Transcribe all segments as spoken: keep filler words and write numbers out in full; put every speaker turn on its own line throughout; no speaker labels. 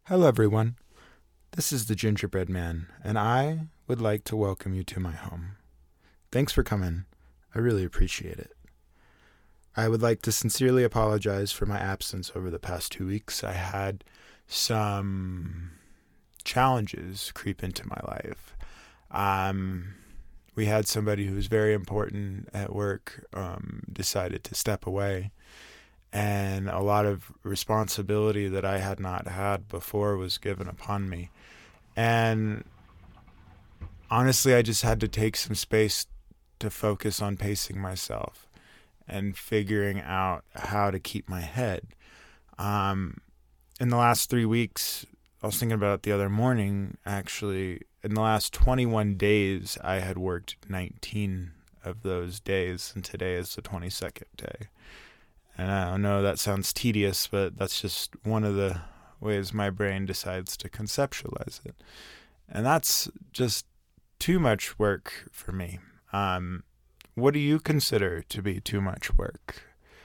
Hello, everyone. This is the Gingerbread Man, and I would like to welcome you to my home. Thanks for coming. I really appreciate it. I would like to sincerely apologize for my absence over the past two weeks. I had some challenges creep into my life. Um, we had somebody who was very important at work um, decided to step away. And a lot of responsibility that I had not had before was given upon me. And honestly, I just had to take some space to focus on pacing myself and figuring out how to keep my head. Um, in the last three weeks, I was thinking about it the other morning, actually. In the last twenty-one days, I had worked nineteen of those days, and today is the twenty-second day. And I know that sounds tedious, but that's just one of the ways my brain decides to conceptualize it. And that's just too much work for me. Um, what do you consider to be too much work?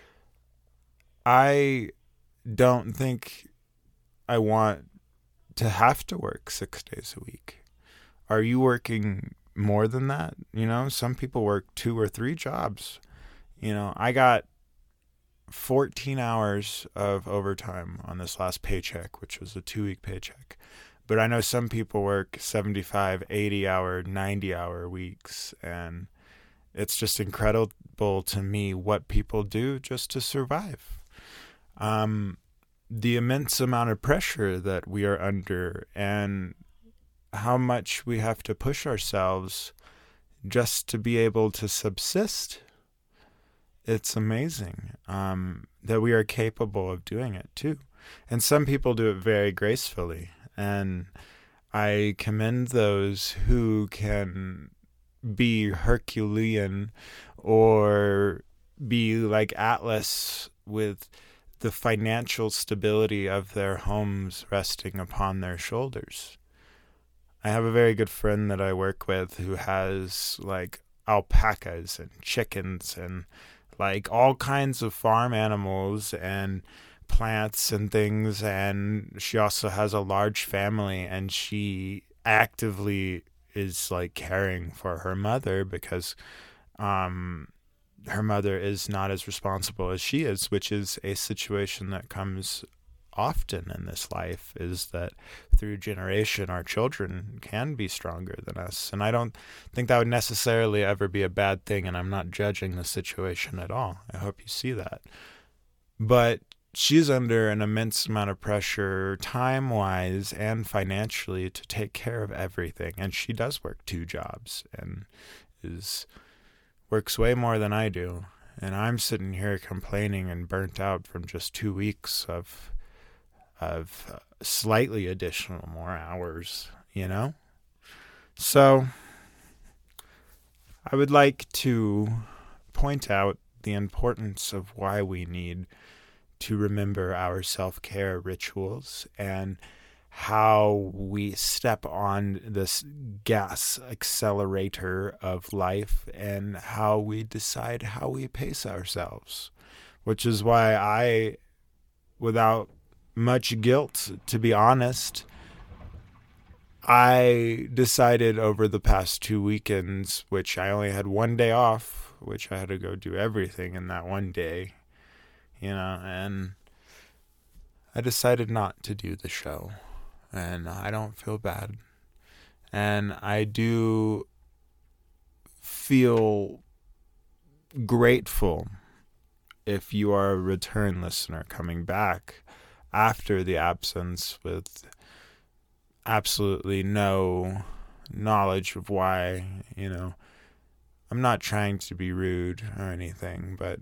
I don't think I want to have to work six days a week. Are you working more than that? You know, some people work two or three jobs. You know, I got fourteen hours of overtime on this last paycheck, which was a two-week paycheck. But I know some people work seventy-five, eighty-hour, ninety-hour weeks, and it's just incredible to me what people do just to survive. Um, the immense amount of pressure that we are under and how much we have to push ourselves just to be able to subsist. It's amazing um, that we are capable of doing it too. And some people do it very gracefully. And I commend those who can be Herculean or be like Atlas with the financial stability of their homes resting upon their shoulders. I have a very good friend that I work with who has like alpacas and chickens and like all kinds of farm animals and plants and things. And she also has a large family, and she actively is like caring for her mother because um, her mother is not as responsible as she is, which is a situation that comes often in this life, is that through generation our children can be stronger than us. And I don't think that would necessarily ever be a bad thing, and I'm not judging the situation at all. I hope you see that. But she's under an immense amount of pressure time-wise and financially to take care of everything, and she does work two jobs and is works way more than I do. And I'm sitting here complaining and burnt out from just two weeks of of slightly additional more hours, you know? So I would like to point out the importance of why we need to remember our self-care rituals and how we step on this gas accelerator of life and how we decide how we pace ourselves, which is why I, without much guilt, to be honest, I decided over the past two weekends, which I only had one day off, which I had to go do everything in that one day, you know, and I decided not to do the show, and I don't feel bad, and I do feel grateful if you are a return listener coming back after the absence with absolutely no knowledge of why. You know, I'm not trying to be rude or anything, but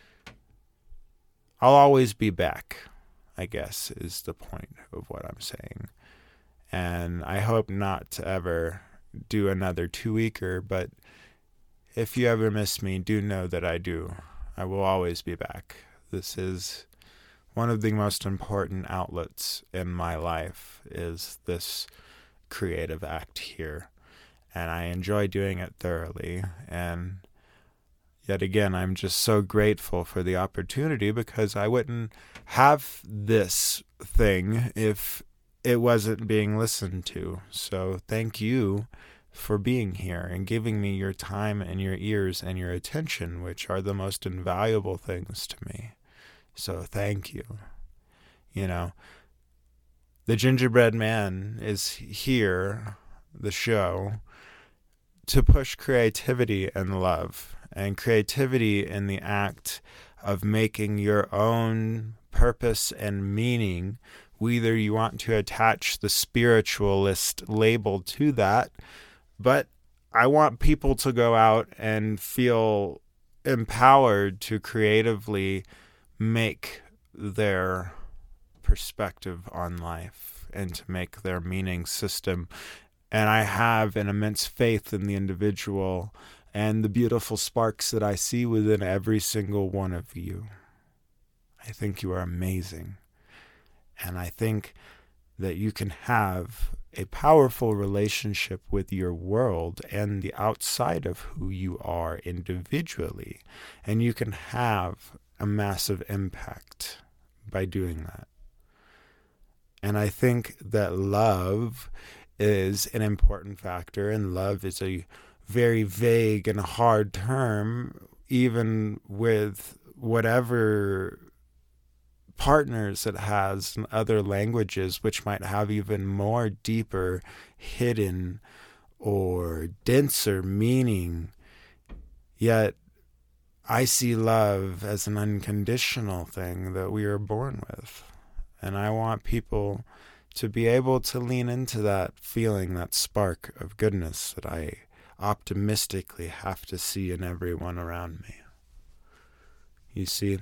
I'll always be back, I guess, is the point of what I'm saying. And I hope not to ever do another two-weeker, but if you ever miss me, do know that I do. I will always be back. This is one of the most important outlets in my life, is this creative act here. And I enjoy doing it thoroughly. And yet again, I'm just so grateful for the opportunity, because I wouldn't have this thing if it wasn't being listened to. So thank you for being here and giving me your time and your ears and your attention, which are the most invaluable things to me. So thank you. You know, the Gingerbread Man is here, the show, to push creativity and love, and creativity in the act of making your own purpose and meaning, whether you want to attach the spiritualist label to that. But I want people to go out and feel empowered to creatively make their perspective on life and to make their meaning system. And I have an immense faith in the individual and the beautiful sparks that I see within every single one of you. I think you are amazing. And I think that you can have a powerful relationship with your world and the outside of who you are individually. And you can have a massive impact by doing that. And I think that love is an important factor, and love is a very vague and hard term, even with whatever partners it has in other languages, which might have even more deeper, hidden, or denser meaning. Yet, I see love as an unconditional thing that we are born with. And I want people to be able to lean into that feeling, that spark of goodness that I optimistically have to see in everyone around me. You see,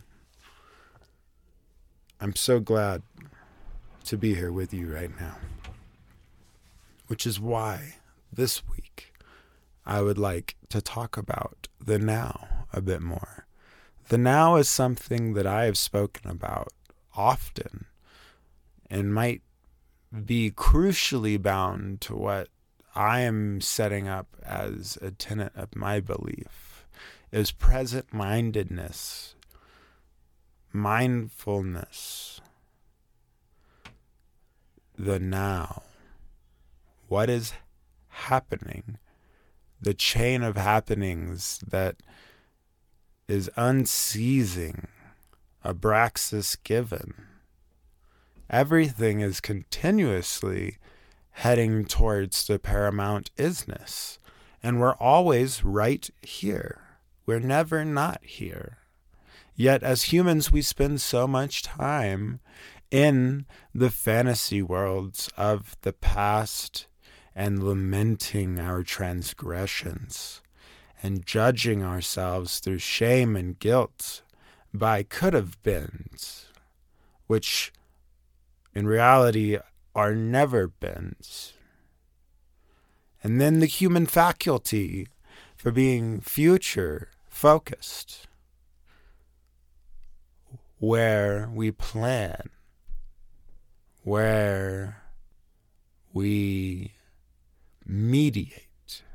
I'm so glad to be here with you right now, which is why this week I would like to talk about the now a bit more. The now is something that I have spoken about often and might be crucially bound to what I am setting up as a tenet of my belief, is present-mindedness, mindfulness, the now, what is happening, the chain of happenings that is unceasing, abraxas given. Everything is continuously heading towards the paramount isness, and we're always right here. We're never not here. Yet as humans, we spend so much time in the fantasy worlds of the past and lamenting our transgressions and judging ourselves through shame and guilt by could-have-beens, which in reality are never-beens. And then the human faculty for being future-focused, where we plan, where we mediate.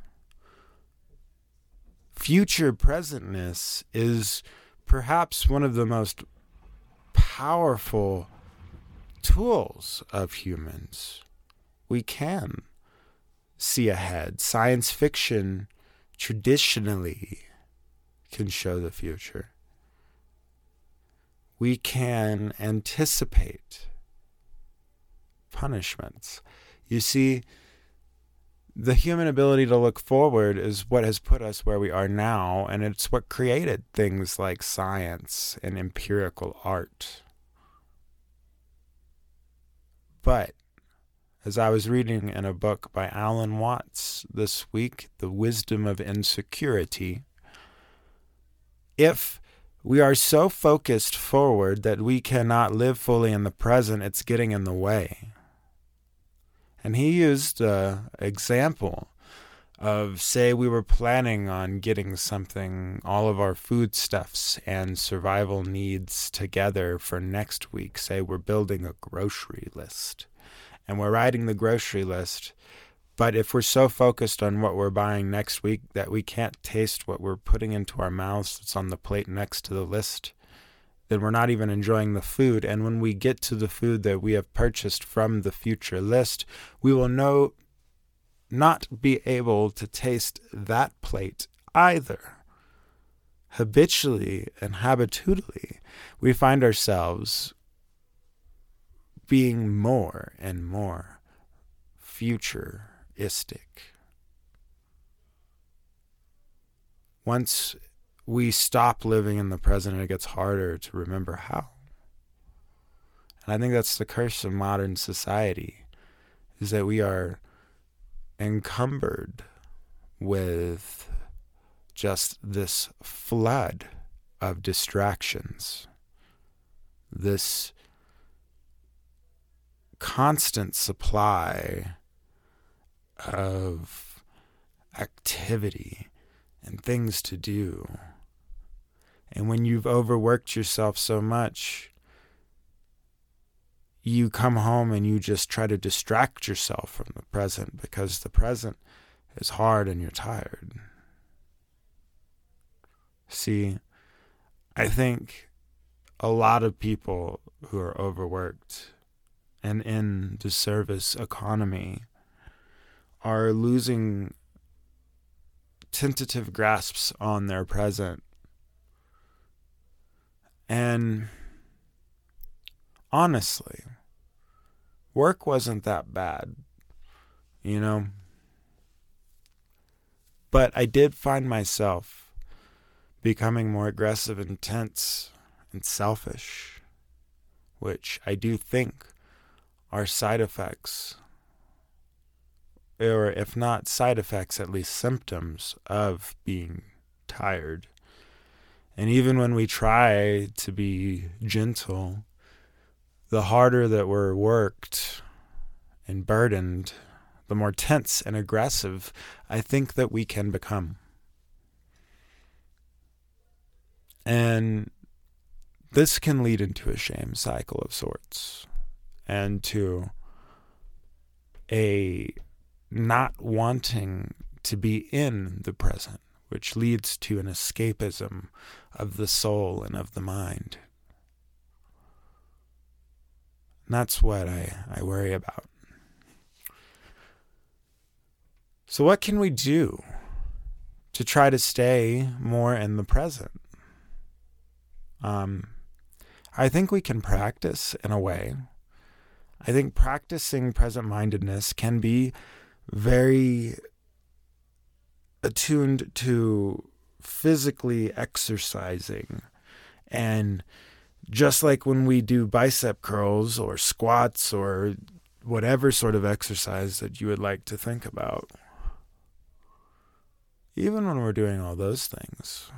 Future presentness is perhaps one of the most powerful tools of humans. We can see ahead. Science fiction traditionally can show the future. We can anticipate punishments. You see, the human ability to look forward is what has put us where we are now, and it's what created things like science and empirical art. But as I was reading in a book by Alan Watts this week, The Wisdom of Insecurity, if we are so focused forward that we cannot live fully in the present, it's getting in the way. And he used an example of, say, we were planning on getting something, all of our foodstuffs and survival needs together for next week. Say we're building a grocery list, and we're writing the grocery list, but if we're so focused on what we're buying next week that we can't taste what we're putting into our mouths that's on the plate next to the list, then we're not even enjoying the food. And when we get to the food that we have purchased from the future list, we will know not be able to taste that plate either. Habitually and habitually, we find ourselves being more and more futuristic. Once we stop living in the present, it gets harder to remember how. And I think that's the curse of modern society, is that we are encumbered with just this flood of distractions, this constant supply of activity and things to do. And when you've overworked yourself so much, you come home and you just try to distract yourself from the present, because the present is hard and you're tired. See, I think a lot of people who are overworked and in the service economy are losing tentative grasps on their present. And honestly, work wasn't that bad, you know? But I did find myself becoming more aggressive, intense, and selfish, which I do think are side effects, or if not side effects, at least symptoms of being tired. And even when we try to be gentle, the harder that we're worked and burdened, the more tense and aggressive I think that we can become. And this can lead into a shame cycle of sorts, and to a not wanting to be in the present, which leads to an escapism of the soul and of the mind. And that's what I, I worry about. So what can we do to try to stay more in the present? Um, I think we can practice in a way. I think practicing present-mindedness can be very attuned to physically exercising. And just like when we do bicep curls or squats or whatever sort of exercise that you would like to think about, even when we're doing all those things,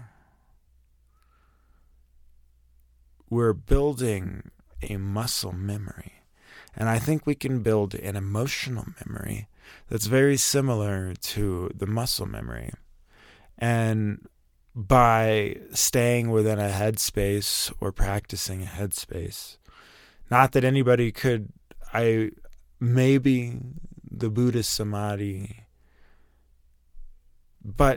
we're building a muscle memory. And I think we can build an emotional memory that's very similar to the muscle memory. And by staying within a headspace or practicing a headspace, not that anybody could, I maybe the Buddhist samadhi, but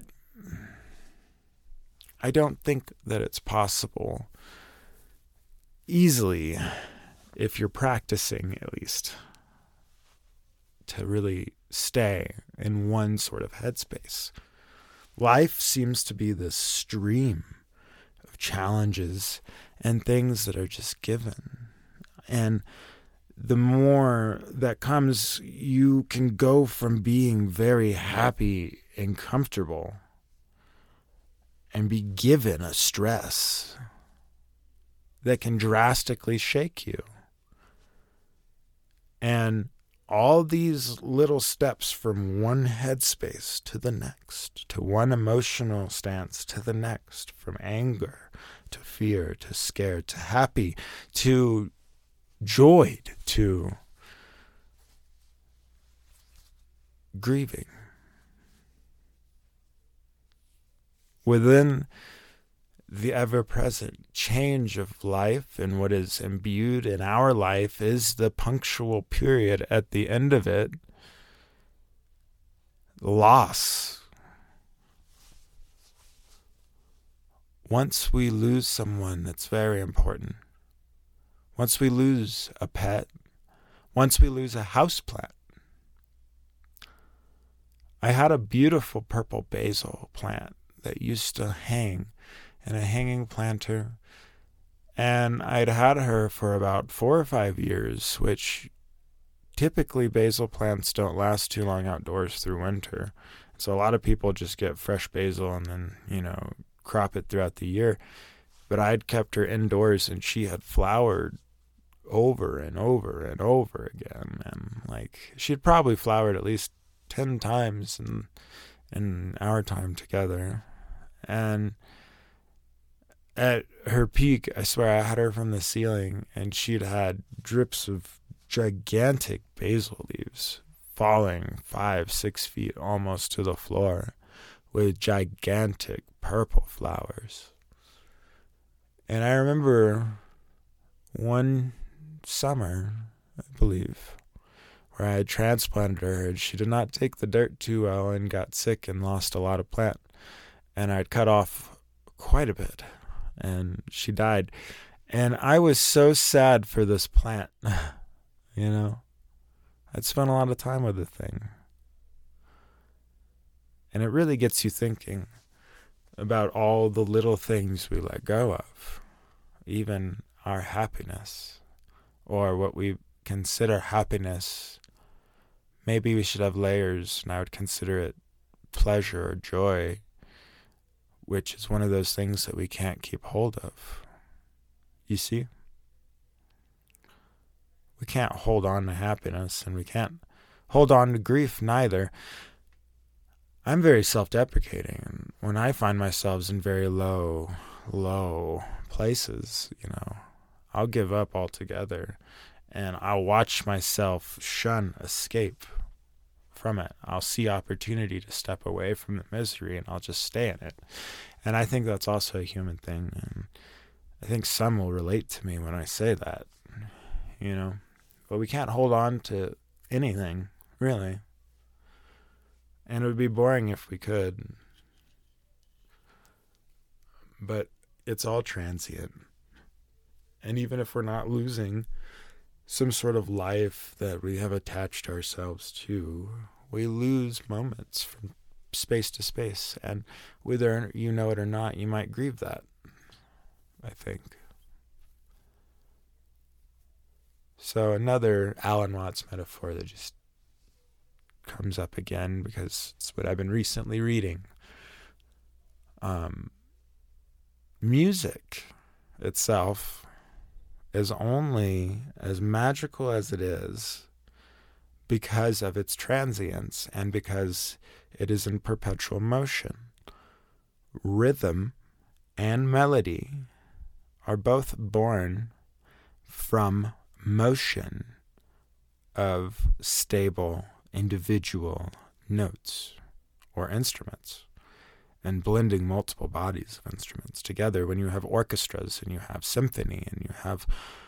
I don't think that it's possible easily, if you're practicing at least, to really stay in one sort of headspace. Life seems to be this stream of challenges and things that are just given. And the more that comes, you can go from being very happy and comfortable and be given a stress that can drastically shake you. And all these little steps from one headspace to the next, to one emotional stance to the next, from anger to fear to scared to happy to joyed to grieving. Within the ever-present change of life, and what is imbued in our life is the punctual period at the end of it, loss, once we lose someone that's very important, once we lose a pet, once we lose a houseplant. I had a beautiful purple basil plant that used to hang in a hanging planter, and I'd had her for about four or five years, which typically basil plants don't last too long outdoors through winter. So a lot of people just get fresh basil and then, you know, crop it throughout the year. But I'd kept her indoors and she had flowered over and over and over again. And like, she'd probably flowered at least ten times in, in our time together. And at her peak, I swear I had her from the ceiling and she'd had drips of gigantic basil leaves falling five, six feet almost to the floor with gigantic purple flowers. And I remember one summer, I believe, where I had transplanted her and she did not take the dirt too well and got sick and lost a lot of plant. And I'd cut off quite a bit and she died. And I was so sad for this plant, you know. I'd spent a lot of time with the thing. And it really gets you thinking about all the little things we let go of, even our happiness, or what we consider happiness. Maybe we should have layers, and I would consider it pleasure or joy, which is one of those things that we can't keep hold of. You see? We can't hold on to happiness, and we can't hold on to grief neither. I'm very self-deprecating. When I find myself in very low, low places, you know, I'll give up altogether, and I'll watch myself shun escape from it. I'll see opportunity to step away from the misery, and I'll just stay in it. And I think that's also a human thing, and I think some will relate to me when I say that, you know. But we can't hold on to anything, really. And it would be boring if we could. But it's all transient. And even if we're not losing some sort of life that we have attached ourselves to, we lose moments from space to space. And whether you know it or not, you might grieve that, I think. So another Alan Watts metaphor that just comes up again because it's what I've been recently reading. Um, music itself is only as magical as it is because of its transience and because it is in perpetual motion. Rhythm and melody are both born from motion of stable individual notes or instruments, and blending multiple bodies of instruments together. When you have orchestras and you have symphony and you have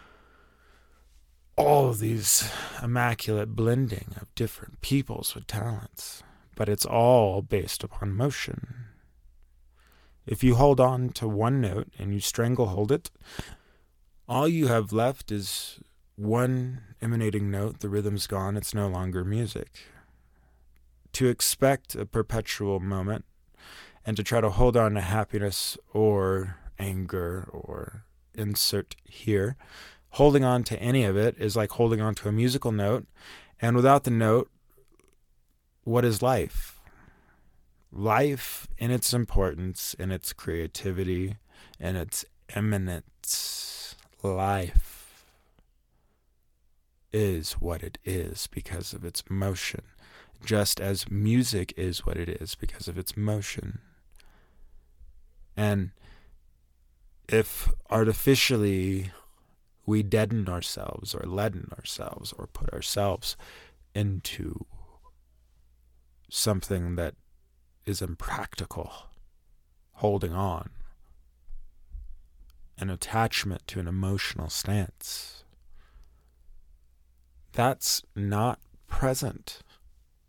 all of these immaculate blending of different peoples with talents, but it's all based upon motion. If you hold on to one note and you strangle hold it, all you have left is one emanating note. The rhythm's gone. It's no longer music. To expect a perpetual moment and to try to hold on to happiness or anger or insert here, holding on to any of it is like holding on to a musical note. And without the note, what is life? Life in its importance, in its creativity, in its eminence, life is what it is because of its motion, just as music is what it is because of its motion. And if artificially we deaden ourselves or leaden ourselves or put ourselves into something that is impractical, holding on, an attachment to an emotional stance, that's not present.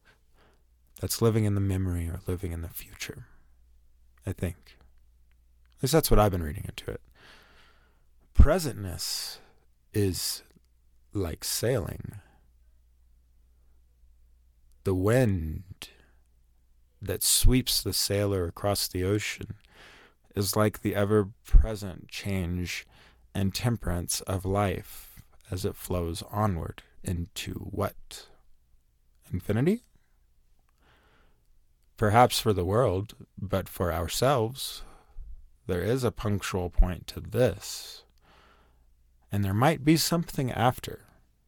That's living in the memory or living in the future, I think. At least that's what I've been reading into it. Presentness is like sailing. The wind that sweeps the sailor across the ocean is like the ever-present change and temperance of life as it flows onward into what? Infinity? Perhaps for the world, but for ourselves, there is a punctual point to this, and there might be something after.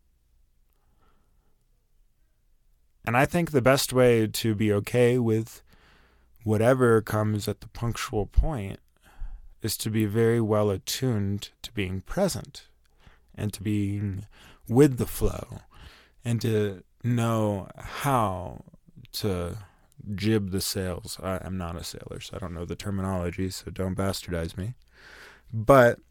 And I think the best way to be okay with whatever comes at the punctual point is to be very well attuned to being present and to being with the flow and to know how to jib the sails. I, I'm not a sailor, so I don't know the terminology, so don't bastardize me. But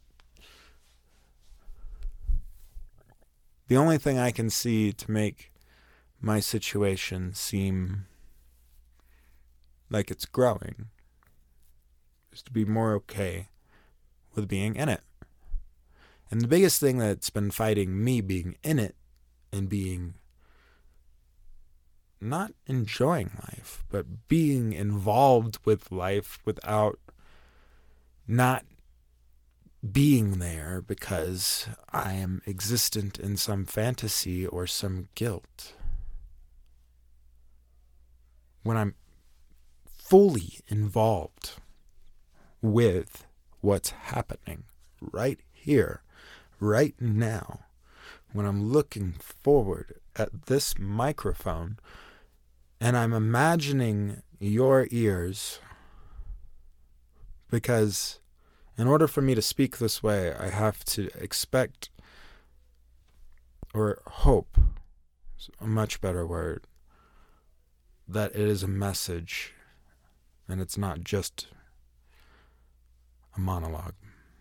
the only thing I can see to make my situation seem like it's growing is to be more okay with being in it. And the biggest thing that's been fighting me being in it and being not enjoying life, but being involved with life without not being there because I am existent in some fantasy or some guilt. When I'm fully involved with what's happening right here, right now, when I'm looking forward at this microphone and I'm imagining your ears, because in order for me to speak this way, I have to expect or hope, a much better word, that it is a message and it's not just a monologue.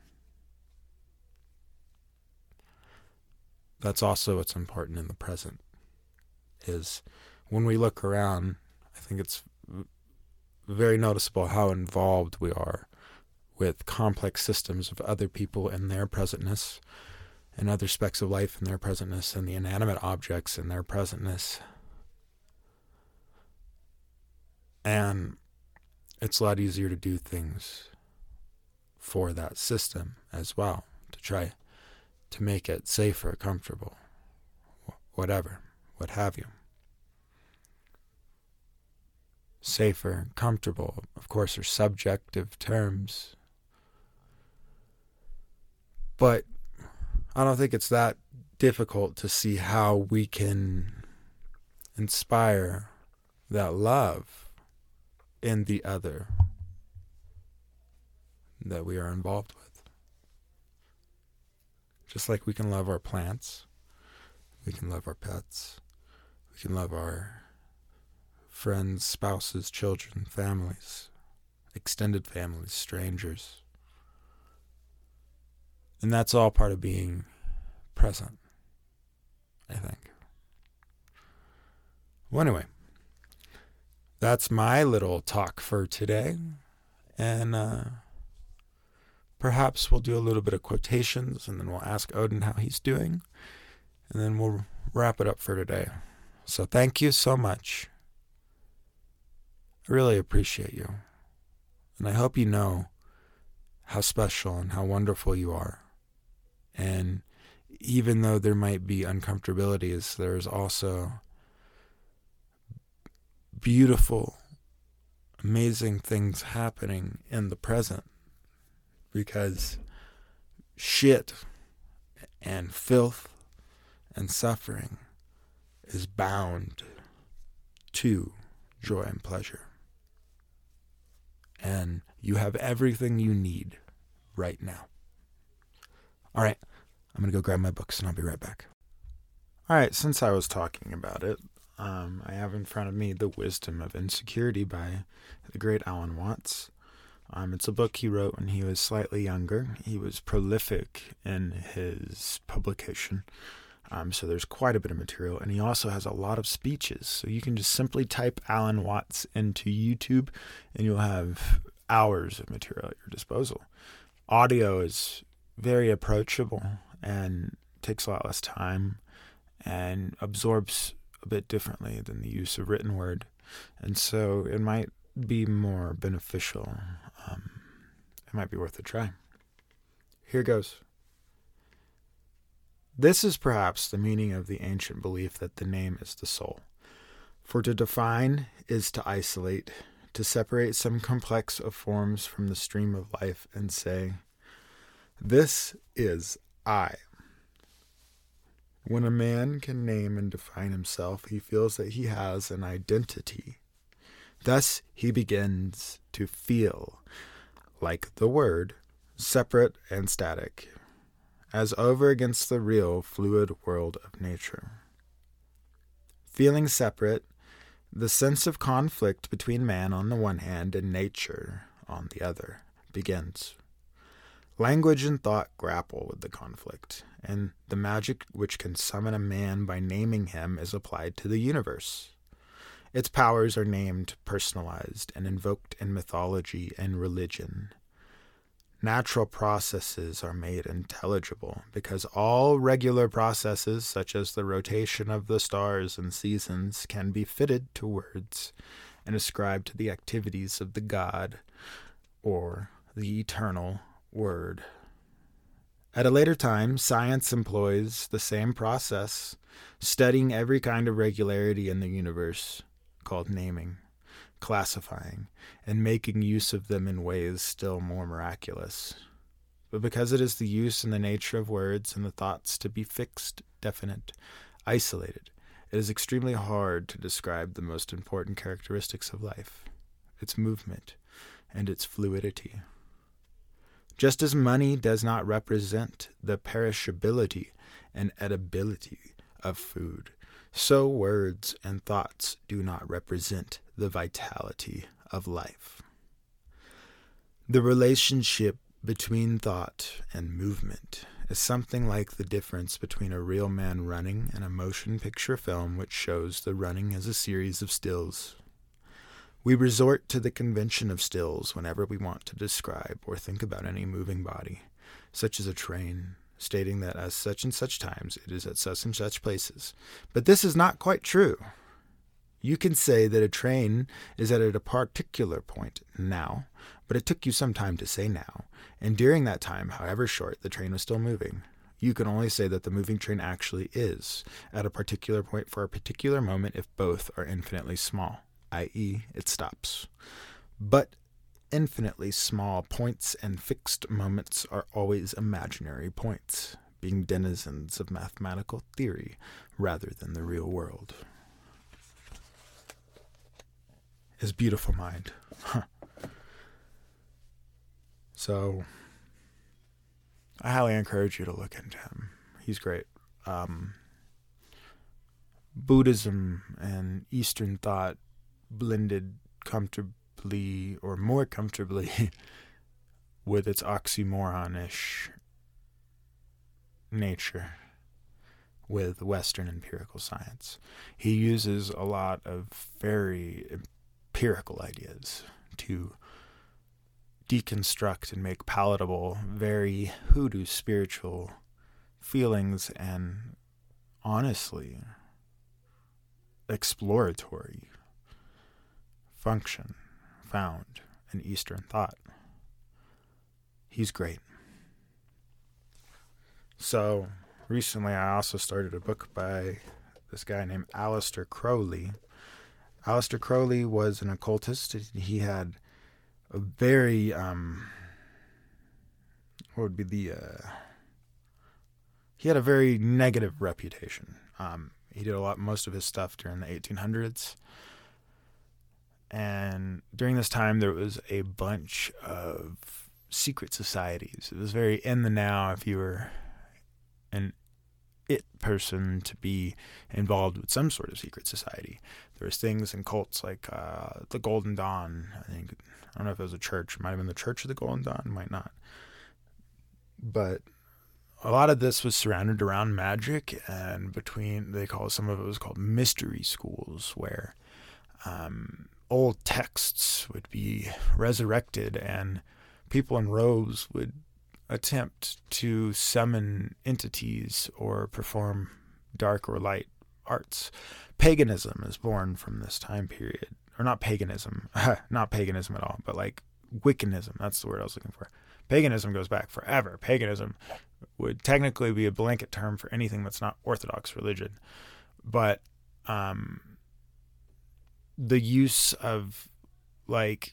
That's also what's important in the present, is when we look around, I think it's very noticeable how involved we are with complex systems of other people in their presentness, and other specks of life in their presentness, and the inanimate objects in their presentness. And it's a lot easier to do things for that system as well, to try to make it safer, comfortable, whatever, what have you. Safer, comfortable, of course, are subjective terms. But I don't think it's that difficult to see how we can inspire that love in the other that we are involved with. Just like we can love our plants, we can love our pets, we can love our friends, spouses, children, families, extended families, strangers. And that's all part of being present, I think. Well, anyway, that's my little talk for today. And uh, perhaps we'll do a little bit of quotations, and then we'll ask Odin how he's doing. And then we'll wrap it up for today. So thank you so much. I really appreciate you. And I hope you know how special and how wonderful you are. And even though there might be uncomfortabilities, there's also beautiful, amazing things happening in the present, because shit and filth and suffering is bound to joy and pleasure. And you have everything you need right now. All right, I'm going to go grab my books and I'll be right back. All right, since I was talking about it, um, I have in front of me The Wisdom of Insecurity by the great Alan Watts. Um, it's a book he wrote when he was slightly younger. He was prolific in his publication, um, so there's quite a bit of material. And he also has a lot of speeches. So you can just simply type Alan Watts into YouTube, and you'll have hours of material at your disposal. Audio is very approachable and takes a lot less time and absorbs a bit differently than the use of written word. And so it might be more beneficial. Um, it might be worth a try. Here goes. This is perhaps the meaning of the ancient belief that the name is the soul. For to define is to isolate, to separate some complex of forms from the stream of life and say, this is I. When a man can name and define himself, he feels that he has an identity. Thus he begins to feel, like the word, separate and static, as over against the real, fluid world of nature. Feeling separate, the sense of conflict between man on the one hand and nature on the other begins. Language and thought grapple with the conflict, and the magic which can summon a man by naming him is applied to the universe. Its powers are named, personalized, and invoked in mythology and religion. Natural processes are made intelligible because all regular processes, such as the rotation of the stars and seasons, can be fitted to words and ascribed to the activities of the God or the eternal Word. At a later time, science employs the same process, studying every kind of regularity in the universe, called naming, classifying, and making use of them in ways still more miraculous. But because it is the use and the nature of words and the thoughts to be fixed, definite, isolated, it is extremely hard to describe the most important characteristics of life, its movement, and its fluidity. Just as money does not represent the perishability and edibility of food, so words and thoughts do not represent the vitality of life. The relationship between thought and movement is something like the difference between a real man running and a motion picture film which shows the running as a series of stills. We resort to the convention of stills whenever we want to describe or think about any moving body, such as a train, stating that at such and such times it is at such and such places. But this is not quite true. You can say that a train is at a particular point now, but it took you some time to say now, and during that time, however short, the train was still moving. You can only say that the moving train actually is at a particular point for a particular moment if both are infinitely small, that is, it stops. But infinitely small points and fixed moments are always imaginary points, being denizens of mathematical theory rather than the real world. His beautiful mind. Huh. So, I highly encourage you to look into him. He's great. Um, Buddhism and Eastern thought blended comfortably or more comfortably with its oxymoronish nature with Western empirical science. He uses a lot of very empirical ideas to deconstruct and make palatable very hoodoo spiritual feelings and honestly exploratory function found in Eastern thought. He's great. So recently I also started a book by this guy named Aleister Crowley. Aleister Crowley was an occultist. He had a very, um, what would be the, uh, he had a very negative reputation. Um, he did a lot, most of his stuff during the eighteen hundreds. And during this time, there was a bunch of secret societies. It was very in the now if you were an it person to be involved with some sort of secret society. There was things in cults like uh, the Golden Dawn. I think, I don't know if it was a church. It might have been the Church of the Golden Dawn. It might not. But a lot of this was surrounded around magic, and between, they call some of it was called mystery schools, where um, old texts would be resurrected and people in robes would attempt to summon entities or perform dark or light arts. Paganism is born from this time period. Or not paganism, not paganism at all, but like Wiccanism. That's the word I was looking for. Paganism goes back forever. Paganism would technically be a blanket term for anything that's not Orthodox religion. But um, the use of like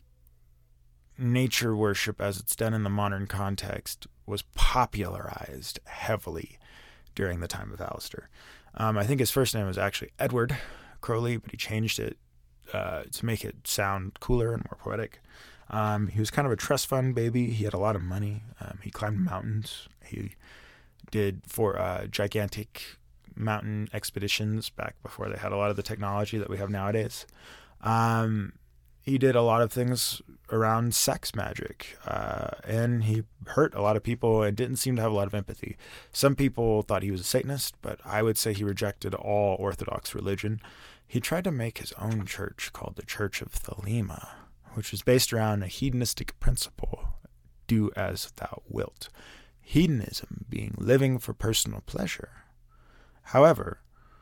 nature worship as it's done in the modern context was popularized heavily during the time of Alistair. Um, I think his first name was actually Edward Crowley, but he changed it uh, to make it sound cooler and more poetic. Um, he was kind of a trust fund baby. He had a lot of money. Um, he climbed mountains. He did for uh, gigantic mountain expeditions back before they had a lot of the technology that we have nowadays. Um, he did a lot of things around sex magic, uh, and he hurt a lot of people and didn't seem to have a lot of empathy. Some people thought he was a Satanist, but I would say he rejected all Orthodox religion. He tried to make his own church called the Church of Thelema, which was based around a hedonistic principle, do as thou wilt. Hedonism being living for personal pleasure. However,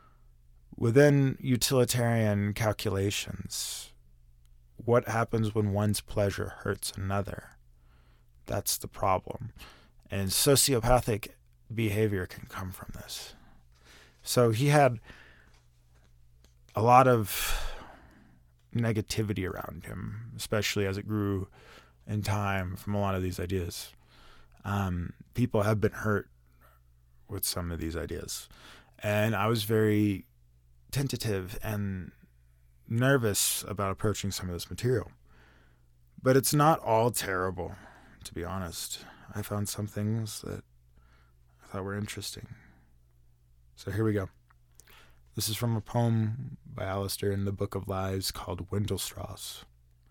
within utilitarian calculations, what happens when one's pleasure hurts another? That's the problem. And sociopathic behavior can come from this. So he had a lot of negativity around him, especially as it grew in time from a lot of these ideas. Um, people have been hurt with some of these ideas. And I was very tentative and nervous about approaching some of this material. But it's not all terrible, to be honest. I found some things that I thought were interesting. So here we go. This is from a poem by Alistair in the Book of Lies called Windlestraws.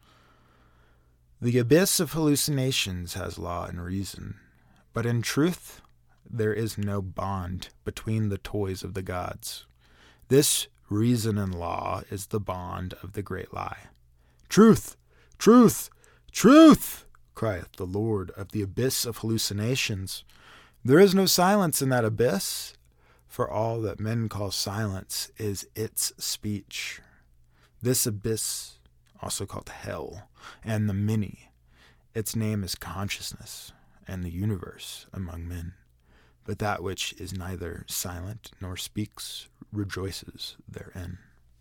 The abyss of hallucinations has law and reason, but in truth there is no bond between the toys of the gods. This reason and law is the bond of the great lie. Truth, truth, truth, crieth the Lord of the abyss of hallucinations. There is no silence in that abyss, for all that men call silence is its speech. This abyss, also called hell, and the many, its name is consciousness, and the universe among men. But that which is neither silent nor speaks rejoices therein.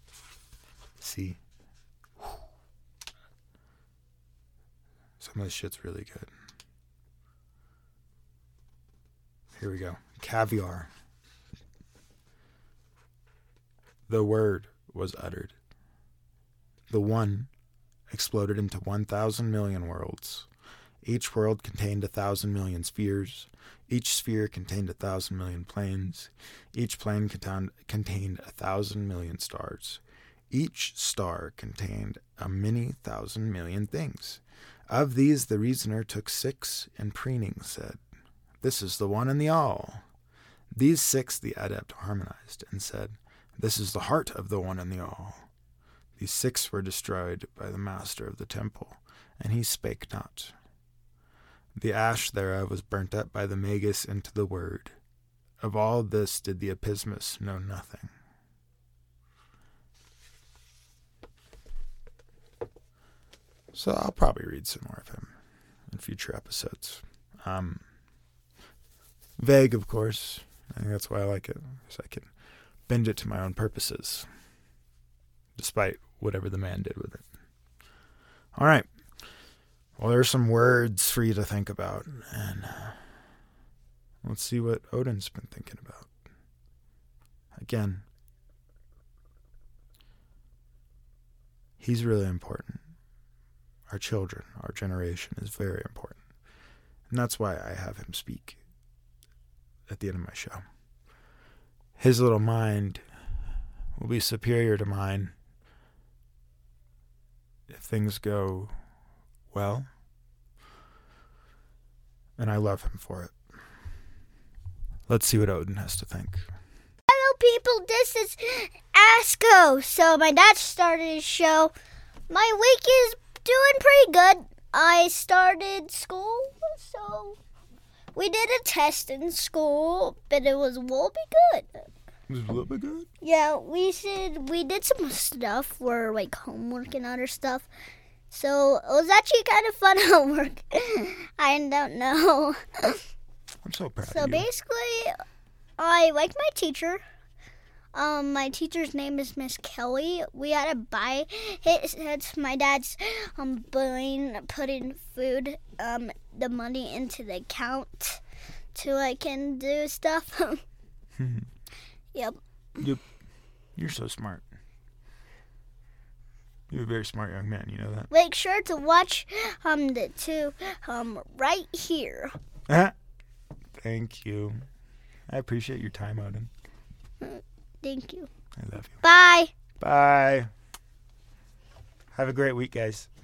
See? Some of this shit's really good. Here we go. Caviar. The word was uttered. The one exploded into one thousand million worlds. Each world contained a thousand million spheres. Each sphere contained a thousand million planes. Each plane contained a thousand million stars. Each star contained a many thousand million things. Of these the reasoner took six, and preening said, "This is the one and the all." These six the adept harmonized, and said, "This is the heart of the one and the all." These six were destroyed by the master of the temple, and he spake not. The ash thereof was burnt up by the magus into the word. Of all this did the epismus know nothing. So I'll probably read some more of him in future episodes. Um, vague, of course. I think that's why I like it, because I can bend it to my own purposes, despite whatever the man did with it. All right. Well, there's some words for you to think about, and uh, let's see what Odin's been thinking about. Again, he's really important. Our children, our generation is very important. And that's why I have him speak at the end of my show. His little mind will be superior to mine if things go well, and I love him for it. Let's see what Odin has to think.
Hello, people. This is Asko. So my dad started his show My week is doing pretty good. I started school, so we did a test in school, but it was will be good.
It was a little bit good.
Yeah, we should. We did some stuff for like homework and other stuff. So it was actually kind of fun homework. I don't know.
I'm so proud
So
of you.
basically, I like my teacher. Um, my teacher's name is Miss Kelly. We had to buy it. It's my dad's um buying, putting food, um, the money into the account, so I can do stuff. Yep.
Yep. You're so smart. You're a very smart young man. You know that.
Make sure to watch um the two um right here.
Thank you. I appreciate your time, Odin.
Thank you.
I love you.
Bye.
Bye. Have a great week, guys.